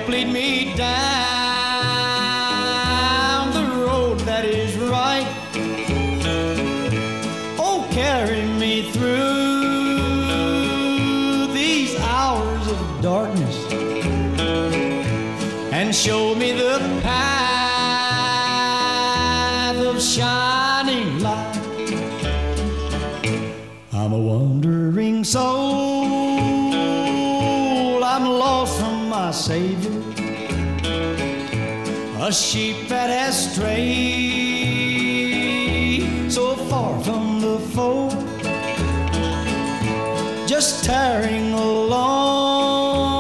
Help lead me down the road that is right. Oh, carry me through these hours of darkness and show me the path of shining light. I'm a wandering soul, I'm lost from my Savior, a sheep that has strayed so far from the fold, just tarrying along